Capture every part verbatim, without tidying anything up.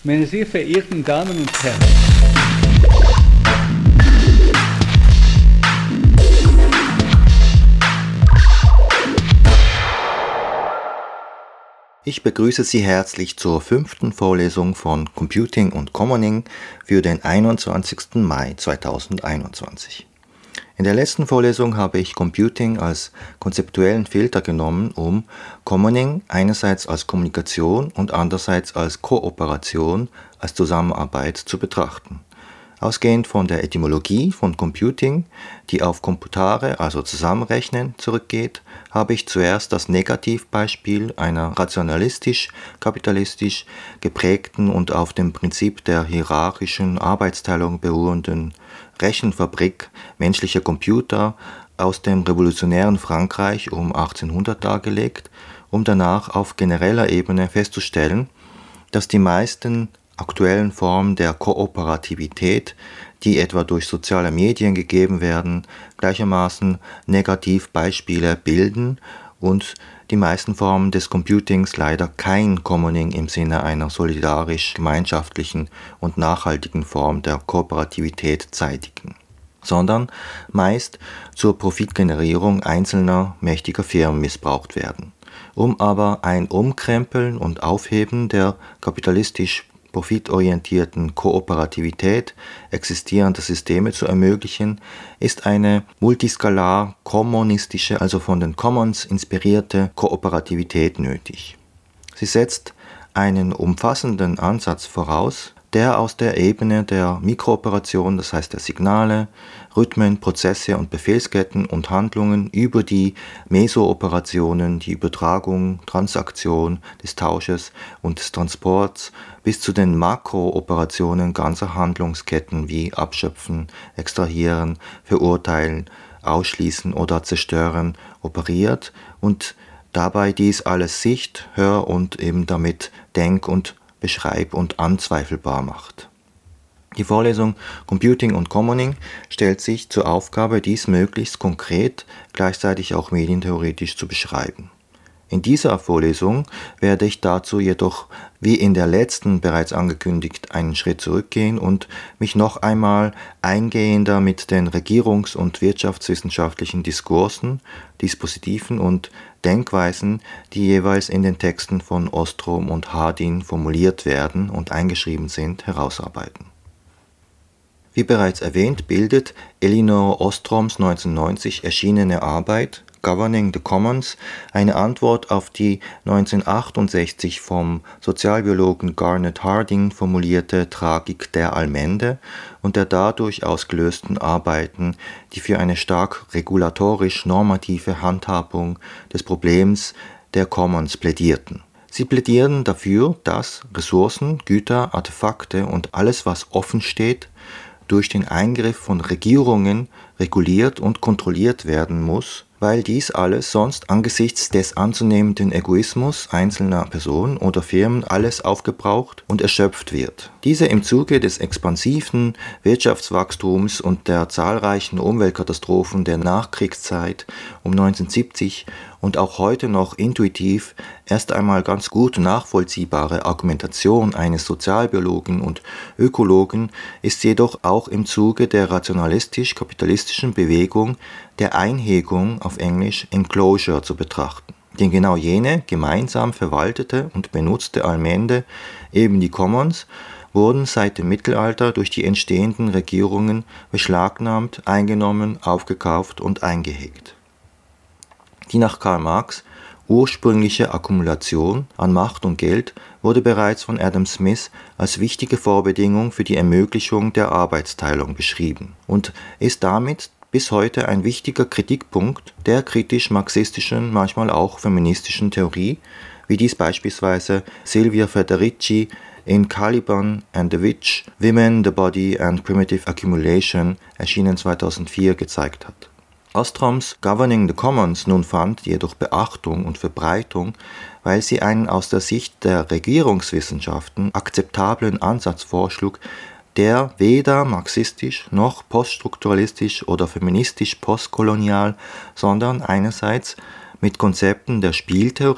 Meine sehr verehrten Damen und Herren, ich begrüße Sie herzlich zur fünften Vorlesung von Computing und Commoning für den einundzwanzigsten Mai zweitausendeinundzwanzig. In der letzten Vorlesung habe ich Computing als konzeptuellen Filter genommen, um Commoning einerseits als Kommunikation und andererseits als Kooperation, als Zusammenarbeit zu betrachten. Ausgehend von der Etymologie von Computing, die auf Computare, also Zusammenrechnen, zurückgeht, habe ich zuerst das Negativbeispiel einer rationalistisch-kapitalistisch geprägten und auf dem Prinzip der hierarchischen Arbeitsteilung beruhenden Rechenfabrik menschlicher Computer aus dem revolutionären Frankreich um achtzehnhundert dargelegt, um danach auf genereller Ebene festzustellen, dass die meisten aktuellen Formen der Kooperativität, die etwa durch soziale Medien gegeben werden, gleichermaßen Negativbeispiele bilden und die meisten Formen des Computings leider kein Commoning im Sinne einer solidarisch-gemeinschaftlichen und nachhaltigen Form der Kooperativität zeitigen, sondern meist zur Profitgenerierung einzelner mächtiger Firmen missbraucht werden. Um aber ein Umkrempeln und Aufheben der kapitalistisch profitorientierten Kooperativität existierender Systeme zu ermöglichen, ist eine multiskalar kommunistische, also von den Commons inspirierte Kooperativität nötig. Sie setzt einen umfassenden Ansatz voraus, der aus der Ebene der Mikrooperation, das heißt der Signale, Rhythmen, Prozesse und Befehlsketten und Handlungen über die Mesooperationen, die Übertragung, Transaktion, des Tausches und des Transports bis zu den Makrooperationen ganzer Handlungsketten wie Abschöpfen, Extrahieren, Verurteilen, Ausschließen oder Zerstören operiert und dabei dies alles sicht-, hör- und eben damit denk- und beschreib- und anzweifelbar macht. Die Vorlesung Computing und Commoning stellt sich zur Aufgabe, dies möglichst konkret, gleichzeitig auch medientheoretisch zu beschreiben. In dieser Vorlesung werde ich dazu jedoch, wie in der letzten bereits angekündigt, einen Schritt zurückgehen und mich noch einmal eingehender mit den regierungs- und wirtschaftswissenschaftlichen Diskursen, Dispositiven und Denkweisen, die jeweils in den Texten von Ostrom und Hardin formuliert werden und eingeschrieben sind, herausarbeiten. Wie bereits erwähnt, bildet Elinor Ostroms neunzehnhundertneunzig erschienene Arbeit Governing the Commons eine Antwort auf die neunzehnhundertachtundsechzig vom Sozialbiologen Garnet Hardin formulierte Tragik der Allmende und der dadurch ausgelösten Arbeiten, die für eine stark regulatorisch-normative Handhabung des Problems der Commons plädierten. Sie plädieren dafür, dass Ressourcen, Güter, Artefakte und alles, was offen steht, durch den Eingriff von Regierungen reguliert und kontrolliert werden muss, weil dies alles sonst angesichts des anzunehmenden Egoismus einzelner Personen oder Firmen alles aufgebraucht und erschöpft wird. Diese im Zuge des expansiven Wirtschaftswachstums und der zahlreichen Umweltkatastrophen der Nachkriegszeit um neunzehnhundertsiebzig und auch heute noch intuitiv erst einmal ganz gut nachvollziehbare Argumentation eines Sozialbiologen und Ökologen ist jedoch auch im Zuge der rationalistisch-kapitalistischen Bewegung der Einhegung, auf Englisch Enclosure, zu betrachten. Denn genau jene gemeinsam verwaltete und benutzte Allmende, eben die Commons, wurden seit dem Mittelalter durch die entstehenden Regierungen beschlagnahmt, eingenommen, aufgekauft und eingehegt. Die nach Karl Marx ursprüngliche Akkumulation an Macht und Geld wurde bereits von Adam Smith als wichtige Vorbedingung für die Ermöglichung der Arbeitsteilung beschrieben und ist damit bis heute ein wichtiger Kritikpunkt der kritisch-marxistischen, manchmal auch feministischen Theorie, wie dies beispielsweise Silvia Federici in Caliban and the Witch, Women, the Body and Primitive Accumulation, erschienen zweitausendvier, gezeigt hat. Ostroms Governing the Commons nun fand jedoch Beachtung und Verbreitung, weil sie einen aus der Sicht der Regierungswissenschaften akzeptablen Ansatz vorschlug, der weder marxistisch noch poststrukturalistisch oder feministisch postkolonial, sondern einerseits mit Konzepten der Spieltheorie,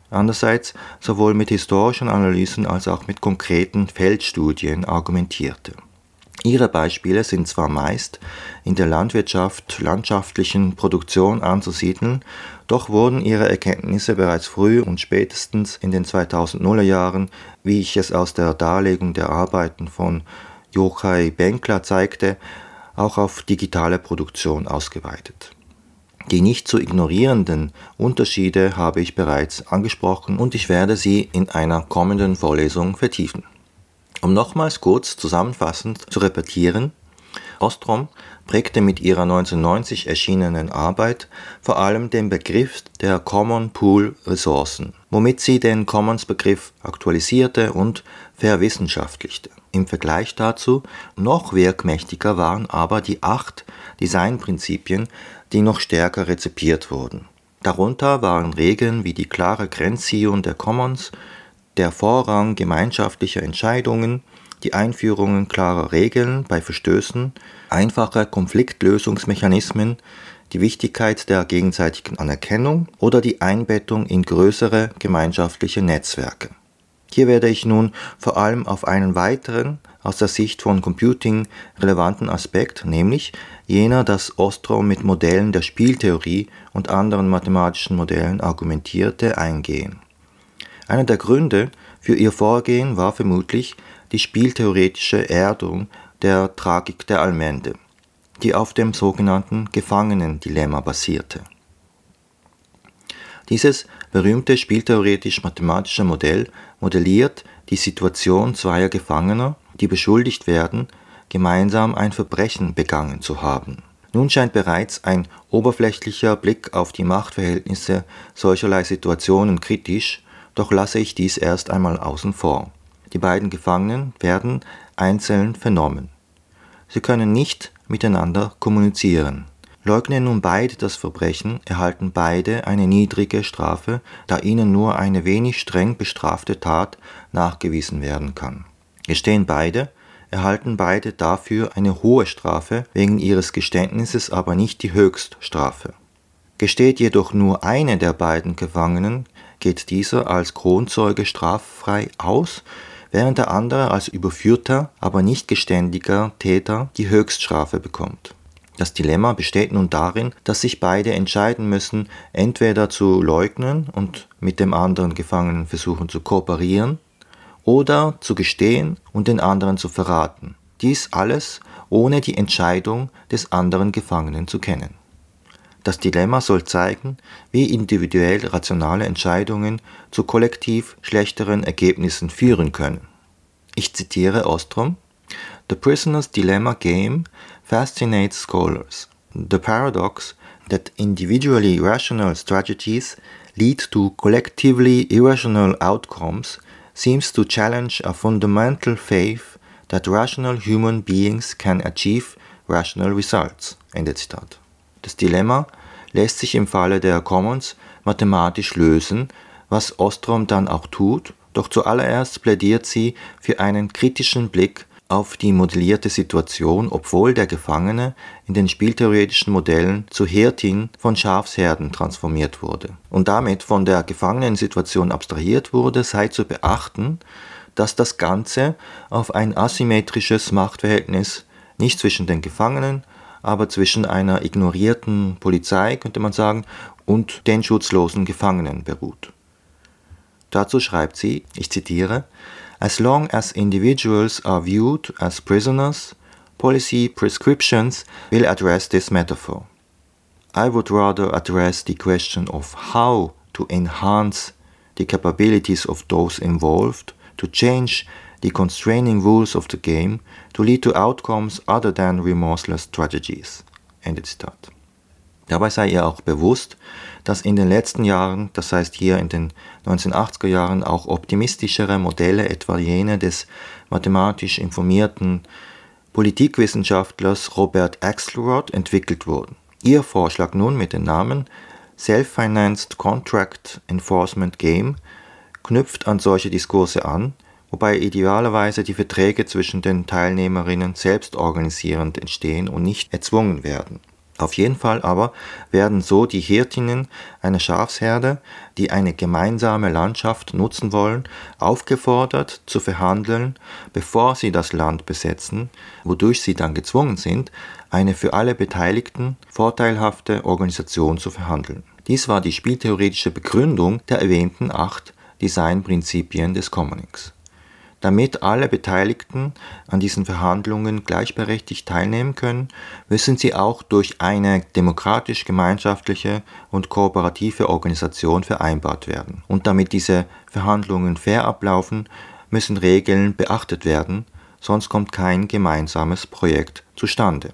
andererseits sowohl mit historischen Analysen als auch mit konkreten Feldstudien argumentierte. Ihre Beispiele sind zwar meist in der Landwirtschaft, landschaftlichen Produktion anzusiedeln, doch wurden ihre Erkenntnisse bereits früh und spätestens in den zweitausenduner Jahren, wie ich es aus der Darlegung der Arbeiten von Yochai Benkler zeigte, auch auf digitale Produktion ausgeweitet. Die nicht zu ignorierenden Unterschiede habe ich bereits angesprochen und ich werde sie in einer kommenden Vorlesung vertiefen. Um nochmals kurz zusammenfassend zu repetieren, Ostrom prägte mit ihrer neunzehnhundertneunzig erschienenen Arbeit vor allem den Begriff der Common Pool Ressourcen, womit sie den Commons-Begriff aktualisierte und verwissenschaftlichte. Im Vergleich dazu noch wirkmächtiger waren aber die acht Designprinzipien, die noch stärker rezipiert wurden. Darunter waren Regeln wie die klare Grenzziehung der Commons, der Vorrang gemeinschaftlicher Entscheidungen, die Einführung klarer Regeln bei Verstößen, einfache Konfliktlösungsmechanismen, die Wichtigkeit der gegenseitigen Anerkennung oder die Einbettung in größere gemeinschaftliche Netzwerke. Hier werde ich nun vor allem auf einen weiteren, aus der Sicht von Computing relevanten Aspekt, nämlich jener, dass Ostrom mit Modellen der Spieltheorie und anderen mathematischen Modellen argumentierte, eingehen. Einer der Gründe für ihr Vorgehen war vermutlich die spieltheoretische Erdung der Tragik der Allmende, die auf dem sogenannten Gefangenendilemma basierte. Dieses berühmte spieltheoretisch-mathematische Modell modelliert die Situation zweier Gefangener, die beschuldigt werden, gemeinsam ein Verbrechen begangen zu haben. Nun scheint bereits ein oberflächlicher Blick auf die Machtverhältnisse solcherlei Situationen kritisch, doch lasse ich dies erst einmal außen vor. Die beiden Gefangenen werden einzeln vernommen. Sie können nicht miteinander kommunizieren. Leugnen nun beide das Verbrechen, erhalten beide eine niedrige Strafe, da ihnen nur eine wenig streng bestrafte Tat nachgewiesen werden kann. Gestehen beide, erhalten beide dafür eine hohe Strafe, wegen ihres Geständnisses aber nicht die Höchststrafe. Gesteht jedoch nur eine der beiden Gefangenen, geht dieser als Kronzeuge straffrei aus, während der andere als überführter, aber nicht geständiger Täter die Höchststrafe bekommt. Das Dilemma besteht nun darin, dass sich beide entscheiden müssen, entweder zu leugnen und mit dem anderen Gefangenen versuchen zu kooperieren, oder zu gestehen und den anderen zu verraten. Dies alles ohne die Entscheidung des anderen Gefangenen zu kennen. Das Dilemma soll zeigen, wie individuell rationale Entscheidungen zu kollektiv schlechteren Ergebnissen führen können. Ich zitiere Ostrom: "The prisoner's dilemma game fascinates scholars. The paradox that individually rational strategies lead to collectively irrational outcomes seems to challenge a fundamental faith that rational human beings can achieve rational results." Ende Zitat. Das Dilemma lässt sich im Falle der Commons mathematisch lösen, was Ostrom dann auch tut, doch zuallererst plädiert sie für einen kritischen Blick auf die modellierte Situation, obwohl der Gefangene in den spieltheoretischen Modellen zur Hirtin von Schafsherden transformiert wurde und damit von der Gefangenensituation abstrahiert wurde, sei zu beachten, dass das Ganze auf ein asymmetrisches Machtverhältnis nicht zwischen den Gefangenen, aber zwischen einer ignorierten Polizei, könnte man sagen, und den schutzlosen Gefangenen beruht. Dazu schreibt sie, ich zitiere: "As long as individuals are viewed as prisoners, policy prescriptions will address this metaphor. I would rather address the question of how to enhance the capabilities of those involved to change the constraining rules of the game to lead to outcomes other than remorseless strategies." Ende Zitat. Dabei sei ihr auch bewusst, dass in den letzten Jahren, das heißt hier in den neunzehnhundertachtziger Jahren, auch optimistischere Modelle, etwa jene des mathematisch informierten Politikwissenschaftlers Robert Axelrod, entwickelt wurden. Ihr Vorschlag nun mit dem Namen Self-Financed Contract Enforcement Game knüpft an solche Diskurse an, wobei idealerweise die Verträge zwischen den Teilnehmerinnen selbst organisierend entstehen und nicht erzwungen werden. Auf jeden Fall aber werden so die Hirtinnen einer Schafsherde, die eine gemeinsame Landschaft nutzen wollen, aufgefordert zu verhandeln, bevor sie das Land besetzen, wodurch sie dann gezwungen sind, eine für alle Beteiligten vorteilhafte Organisation zu verhandeln. Dies war die spieltheoretische Begründung der erwähnten acht Designprinzipien des Commonings. Damit alle Beteiligten an diesen Verhandlungen gleichberechtigt teilnehmen können, müssen sie auch durch eine demokratisch-gemeinschaftliche und kooperative Organisation vereinbart werden. Und damit diese Verhandlungen fair ablaufen, müssen Regeln beachtet werden, sonst kommt kein gemeinsames Projekt zustande.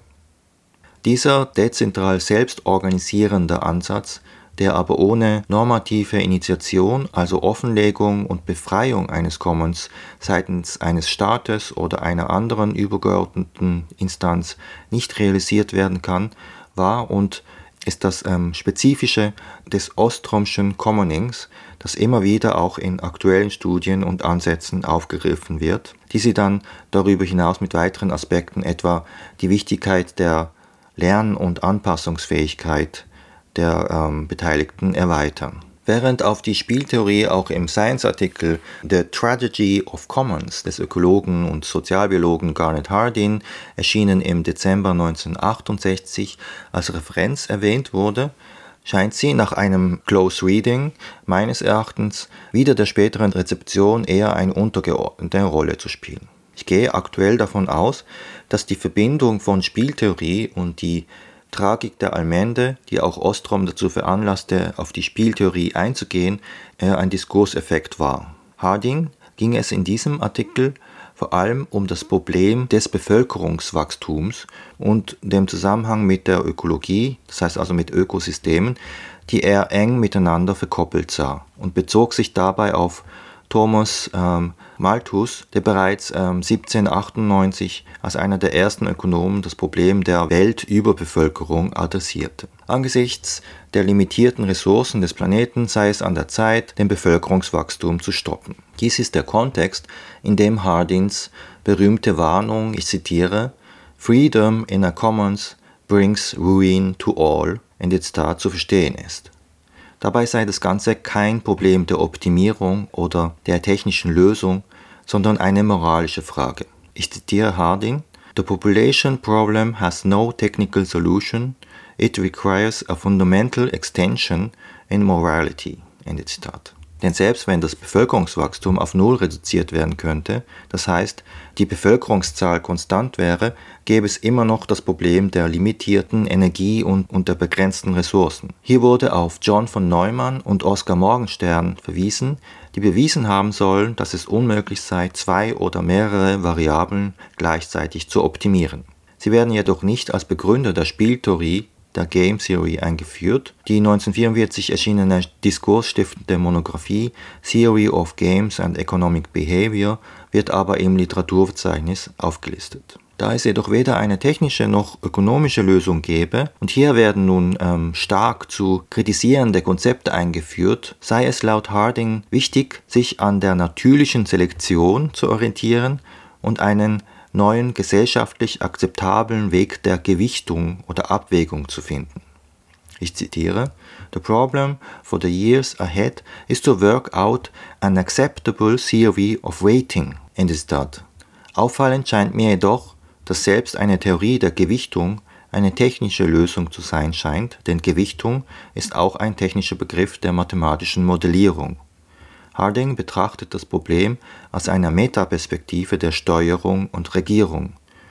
Dieser dezentral selbstorganisierende Ansatz, der aber ohne normative Initiation, also Offenlegung und Befreiung eines Commons seitens eines Staates oder einer anderen übergeordneten Instanz nicht realisiert werden kann, war und ist das ähm, Spezifische des Ostromschen Commonings, das immer wieder auch in aktuellen Studien und Ansätzen aufgegriffen wird, die sie dann darüber hinaus mit weiteren Aspekten, etwa die Wichtigkeit der Lern- und Anpassungsfähigkeit der ähm, Beteiligten erweitern. Während auf die Spieltheorie auch im Science-Artikel The Tragedy of Commons des Ökologen und Sozialbiologen Garnet Hardin, erschienen im Dezember neunzehnhundertachtundsechzig, als Referenz erwähnt wurde, scheint sie nach einem Close Reading meines Erachtens wieder der späteren Rezeption eher eine untergeordnete Rolle zu spielen. Ich gehe aktuell davon aus, dass die Verbindung von Spieltheorie und die Tragik der Allmende, die auch Ostrom dazu veranlasste, auf die Spieltheorie einzugehen, ein Diskurseffekt war. Harding ging es in diesem Artikel vor allem um das Problem des Bevölkerungswachstums und dem Zusammenhang mit der Ökologie, das heißt also mit Ökosystemen, die er eng miteinander verkoppelt sah, und bezog sich dabei auf Thomas ähm, Malthus, der bereits ähm, siebzehnhundertachtundneunzig als einer der ersten Ökonomen das Problem der Weltüberbevölkerung adressierte. Angesichts der limitierten Ressourcen des Planeten sei es an der Zeit, den Bevölkerungswachstum zu stoppen. Dies ist der Kontext, in dem Hardins berühmte Warnung, ich zitiere, "Freedom in a Commons brings ruin to all", Ende Zitat, zu verstehen ist. Dabei sei das Ganze kein Problem der Optimierung oder der technischen Lösung, sondern eine moralische Frage. Ich zitiere Harding: "The population problem has no technical solution, it requires a fundamental extension in morality." Ende Zitat. Denn selbst wenn das Bevölkerungswachstum auf Null reduziert werden könnte, das heißt, die Bevölkerungszahl konstant wäre, gäbe es immer noch das Problem der limitierten Energie und, und der begrenzten Ressourcen. Hier wurde auf John von Neumann und Oskar Morgenstern verwiesen, die bewiesen haben sollen, dass es unmöglich sei, zwei oder mehrere Variablen gleichzeitig zu optimieren. Sie werden jedoch nicht als Begründer der Spieltheorie, der Game Theory, eingeführt. Die neunzehnhundertvierundvierzig erschienene diskursstiftende Monographie Theory of Games and Economic Behavior wird aber im Literaturverzeichnis aufgelistet. Da es jedoch weder eine technische noch ökonomische Lösung gäbe, und hier werden nun ähm, stark zu kritisierende Konzepte eingeführt, sei es laut Harding wichtig, sich an der natürlichen Selektion zu orientieren und einen neuen gesellschaftlich akzeptablen Weg der Gewichtung oder Abwägung zu finden. Ich zitiere: "The problem for the years ahead is to work out an acceptable theory of weighting." Ende Zitat. Auffallend scheint mir jedoch, dass selbst eine Theorie der Gewichtung eine technische Lösung zu sein scheint, denn Gewichtung ist auch ein technischer Begriff der mathematischen Modellierung. Harding betrachtet das Problem aus einer Metaperspektive der Steuerung und Regierung.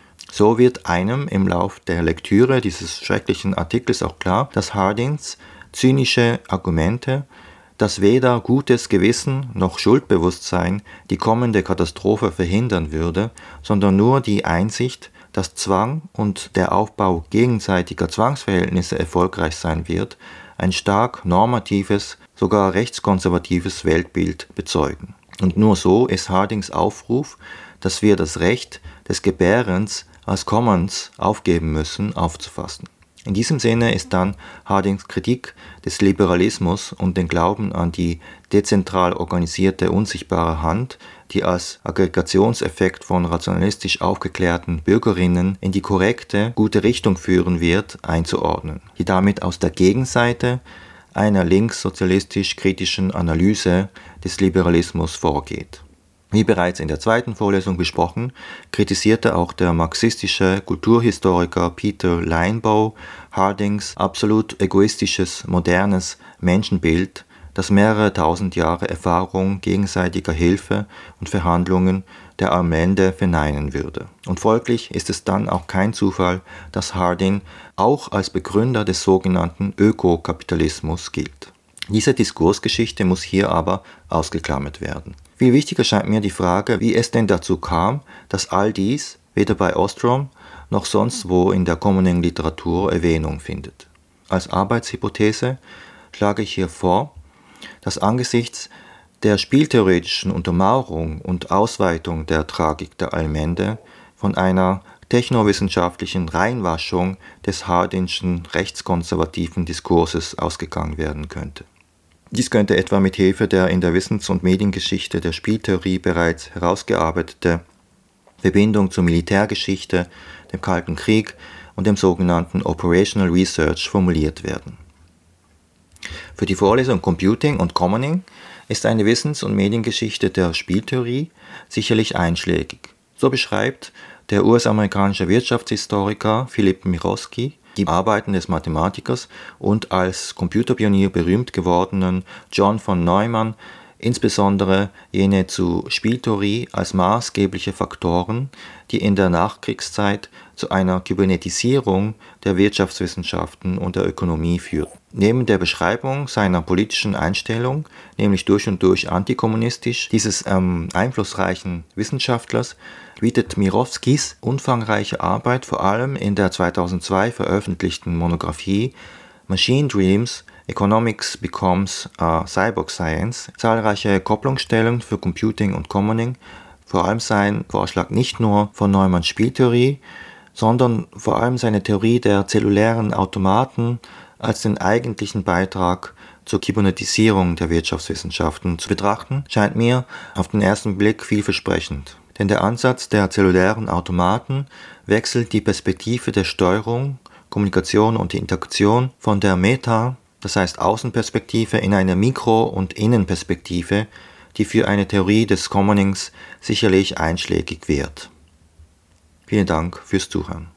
So wird einem im Lauf der Lektüre dieses schrecklichen Artikels auch klar, dass Hardings zynische Argumente, dass weder gutes Gewissen noch Schuldbewusstsein die kommende Katastrophe verhindern würde, sondern nur die Einsicht, dass Zwang und der Aufbau gegenseitiger Zwangsverhältnisse erfolgreich sein wird, ein stark normatives, sogar rechtskonservatives Weltbild bezeugen. Und nur so ist Hardings Aufruf, dass wir das Recht des Gebärens als Commons aufgeben müssen, aufzufassen. In diesem Sinne ist dann Hardings Kritik des Liberalismus und den Glauben an die dezentral organisierte unsichtbare Hand die als Aggregationseffekt von rationalistisch aufgeklärten Bürgerinnen in die korrekte, gute Richtung führen wird, einzuordnen, die damit aus der Gegenseite einer linkssozialistisch-kritischen Analyse des Liberalismus vorgeht. Wie bereits in der zweiten Vorlesung besprochen, kritisierte auch der marxistische Kulturhistoriker Peter Linebaugh Hardings absolut egoistisches, modernes Menschenbild, das mehrere tausend Jahre Erfahrung gegenseitiger Hilfe und Verhandlungen der am Ende verneinen würde. Und folglich ist es dann auch kein Zufall, dass Harding auch als Begründer des sogenannten Ökokapitalismus gilt. Diese Diskursgeschichte muss hier aber ausgeklammert werden. Viel wichtiger scheint mir die Frage, wie es denn dazu kam, dass all dies weder bei Ostrom noch sonst wo in der Commoning-Literatur Erwähnung findet. Als Arbeitshypothese schlage ich hier vor, dass angesichts der spieltheoretischen Untermauerung und Ausweitung der Tragik der Allmende von einer technowissenschaftlichen Reinwaschung des Hardingschen rechtskonservativen Diskurses ausgegangen werden könnte. Dies könnte etwa mit Hilfe der in der Wissens- und Mediengeschichte der Spieltheorie bereits herausgearbeitete Verbindung zur Militärgeschichte, dem Kalten Krieg und dem sogenannten Operational Research formuliert werden. Für die Vorlesung Computing und Commoning ist eine Wissens- und Mediengeschichte der Spieltheorie sicherlich einschlägig. So beschreibt der U S-amerikanische Wirtschaftshistoriker Philip Mirowski die Arbeiten des Mathematikers und als Computerpionier berühmt gewordenen John von Neumann, insbesondere jene zu Spieltheorie als maßgebliche Faktoren, die in der Nachkriegszeit zu einer Kybernetisierung der Wirtschaftswissenschaften und der Ökonomie führten. Neben der Beschreibung seiner politischen Einstellung, nämlich durch und durch antikommunistisch, dieses ähm, einflussreichen Wissenschaftlers, bietet Mirowskis umfangreiche Arbeit vor allem in der zweitausendzwei veröffentlichten Monographie Machine Dreams – Economics Becomes a Cyborg Science zahlreiche Kopplungsstellen für Computing und Commoning, vor allem sein Vorschlag nicht nur von Neumanns Spieltheorie, sondern vor allem seine Theorie der zellulären Automaten als den eigentlichen Beitrag zur Kybernetisierung der Wirtschaftswissenschaften zu betrachten, scheint mir auf den ersten Blick vielversprechend. Denn der Ansatz der zellulären Automaten wechselt die Perspektive der Steuerung, Kommunikation und Interaktion von der Meta, das heißt Außenperspektive, in eine Mikro- und Innenperspektive, die für eine Theorie des Commonings sicherlich einschlägig wird. Vielen Dank fürs Zuhören.